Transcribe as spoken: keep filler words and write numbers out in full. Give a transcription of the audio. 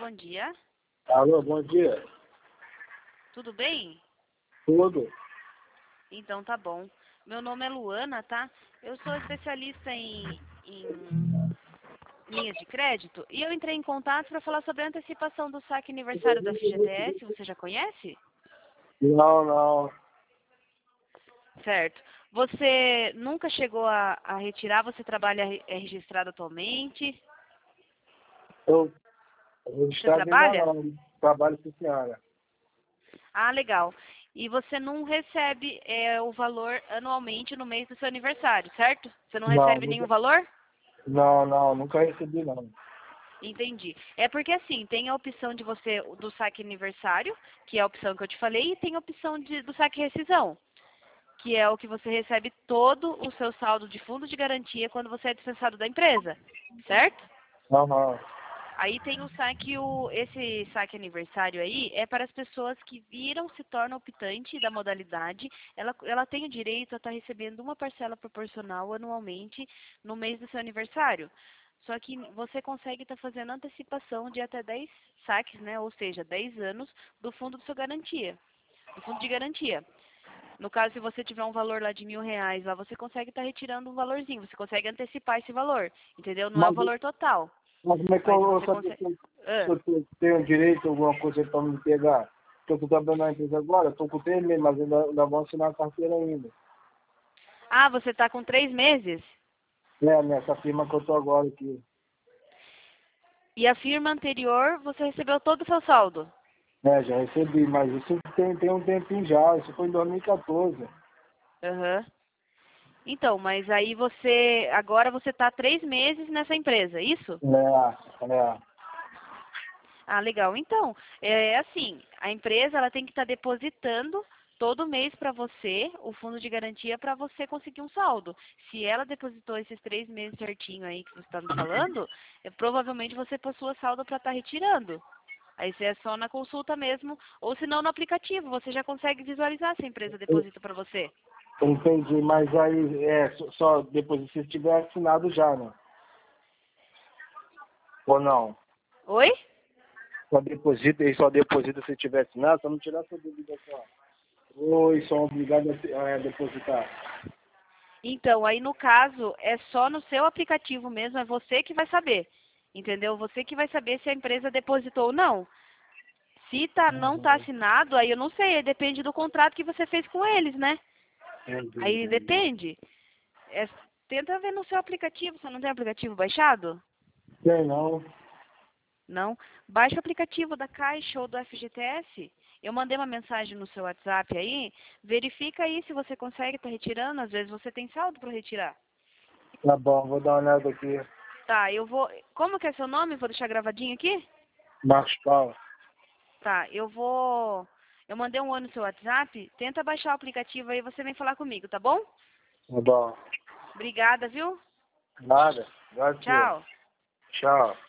bom dia. Alô, bom dia. Tudo bem? Tudo? Então tá bom. Meu nome é Luana, tá? Eu sou especialista em, em linhas de crédito e eu entrei em contato para falar sobre a antecipação do saque aniversário da F G T S. Você já conhece? Não, não. Certo. Você nunca chegou a, a retirar? Você trabalha re- é registrado atualmente? Eu, eu Você estava trabalha? ainda não. Trabalho com senhora. Ah, legal. E você não recebe é, o valor anualmente no mês do seu aniversário, certo? Você não Não, recebe nenhum nunca, valor? não, não, nunca recebi não. Entendi. É porque assim, tem a opção de você do saque aniversário, que é a opção que eu te falei, e tem a opção de, do saque rescisão, que é o que você recebe todo o seu saldo de fundo de garantia quando você é dispensado da empresa, certo? Aham. Aí tem o saque, o, esse saque aniversário aí é para as pessoas que viram, se tornam optante da modalidade, ela, ela tem o direito a estar recebendo uma parcela proporcional anualmente no mês do seu aniversário. Só que você consegue estar fazendo antecipação de até dez saques, né? Ou seja, dez anos do fundo de sua garantia, do fundo de garantia. No caso, se você tiver um valor lá de mil reais, lá você consegue estar retirando um valorzinho, você consegue antecipar esse valor, entendeu? Não é o Mas, valor total, mas como é que mas eu, eu você sabia consegue. que eu, Ah. se eu te- tenho direito a alguma coisa para me pegar? Porque eu estou trabalhando na empresa agora, estou com três meses, mas ainda, ainda vou assinar a carteira ainda. Ah, você está com três meses? É, nessa firma que eu estou agora aqui. E a firma anterior, você recebeu todo o seu saldo? É, já recebi, mas isso tem, tem um tempinho já, isso foi em dois mil e quatorze. Aham. Então, mas aí você, agora você está três meses nessa empresa, isso? É, é. Ah, legal. Então, é assim, a empresa ela tem que estar depositando todo mês para você o fundo de garantia para você conseguir um saldo. Se ela depositou esses três meses certinho aí que você está me falando, é, provavelmente você possua saldo para estar retirando. Aí você é só na consulta mesmo, ou se não no aplicativo, você já consegue visualizar se a empresa deposita para você. Entendi, mas aí é só só depois se tiver assinado já, né? Ou não? Oi? Só deposita e só deposita se tiver assinado, só não tirar sua dúvida só. Oi, são obrigados a, se- a depositar. Então, aí no caso, é só no seu aplicativo mesmo, é você que vai saber. Entendeu? Você que vai saber se a empresa depositou ou não. Se tá, não tá Uhum. assinado, aí eu não sei, aí depende do contrato que você fez com eles, né? Entendi, Aí entendi. depende. É, tenta ver no seu aplicativo, você não tem aplicativo baixado? Tem não. Não? Baixa o aplicativo da Caixa ou do F G T S. Eu mandei uma mensagem no seu WhatsApp aí, verifica aí se você consegue estar retirando, às vezes você tem saldo para retirar. Tá bom, vou dar uma olhada aqui. Tá, eu vou. Como que é seu nome? Vou deixar gravadinho aqui? Marcos Paulo. Tá, eu vou. Eu mandei um oi no seu WhatsApp. Tenta baixar o aplicativo aí, você vem falar comigo, tá bom? Tá bom. Obrigada, viu? Nada. Obrigado, senhor. Tchau. Tchau.